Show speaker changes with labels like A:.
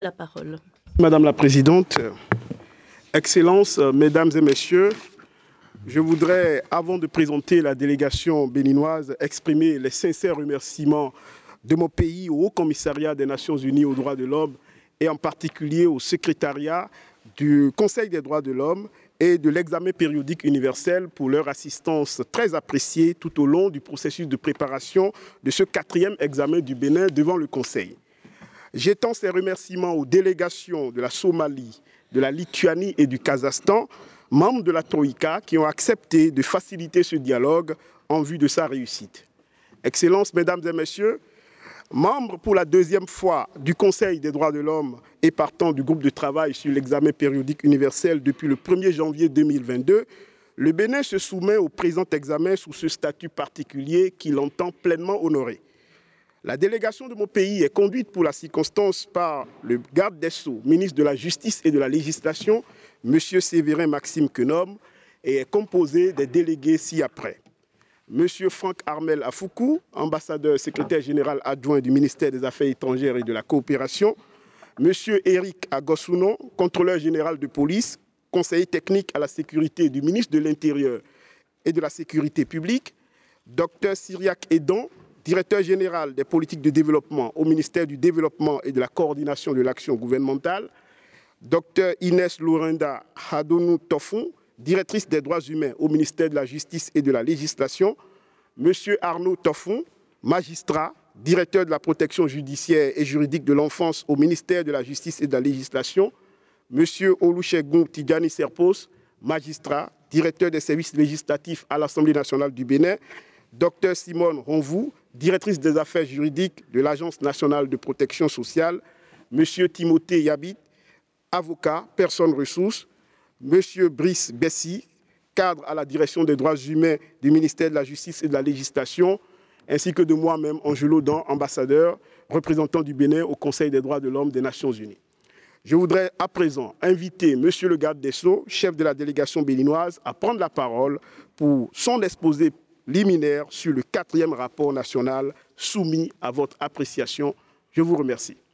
A: La parole.
B: Madame la Présidente, Excellences, Mesdames et Messieurs, je voudrais, avant de présenter la délégation béninoise, exprimer les sincères remerciements de mon pays au Haut-Commissariat des Nations Unies aux droits de l'homme et en particulier au secrétariat du Conseil des droits de l'homme et de l'examen périodique universel pour leur assistance très appréciée tout au long du processus de préparation de ce 4e examen du Bénin devant le Conseil. J'étends ces remerciements aux délégations de la Somalie, de la Lituanie et du Kazakhstan, membres de la Troïka, qui ont accepté de faciliter ce dialogue en vue de sa réussite. Excellences, Mesdames et Messieurs, membres pour la 2e fois du Conseil des droits de l'homme et partant du groupe de travail sur l'examen périodique universel depuis le 1er janvier 2022, le Bénin se soumet au présent examen sous ce statut particulier qu'il entend pleinement honorer. La délégation de mon pays est conduite pour la circonstance par le garde des Sceaux, ministre de la Justice et de la Législation, M. Séverin Maxime Quenom, et est composée des délégués ci-après. M. Franck Armel Afoukou, ambassadeur secrétaire général adjoint du ministère des Affaires étrangères et de la coopération. M. Éric Agossounon, contrôleur général de police, conseiller technique à la sécurité du ministre de l'Intérieur et de la Sécurité publique. Dr Cyriac Edon, directeur général des politiques de développement au ministère du Développement et de la coordination de l'action gouvernementale. Dr Inès Lorinda Hadonou Tofon, directrice des droits humains au ministère de la Justice et de la Législation. Monsieur Arnaud Tofon, magistrat, directeur de la protection judiciaire et juridique de l'enfance au ministère de la Justice et de la Législation. Monsieur Olusegun Tidjani Serpos, magistrat, directeur des services législatifs à l'Assemblée nationale du Bénin. Dr Simone Ronvou, directrice des affaires juridiques de l'Agence nationale de protection sociale. Monsieur Timothée Yabit, avocat, personne ressource. Monsieur Brice Bessy, cadre à la direction des droits humains du ministère de la Justice et de la Législation, ainsi que de moi-même, Angelo Dan, ambassadeur, représentant du Bénin au Conseil des droits de l'homme des Nations Unies. Je voudrais à présent inviter Monsieur le garde des Sceaux, chef de la délégation béninoise, à prendre la parole pour son exposé liminaire sur le 4e rapport national soumis à votre appréciation. Je vous remercie.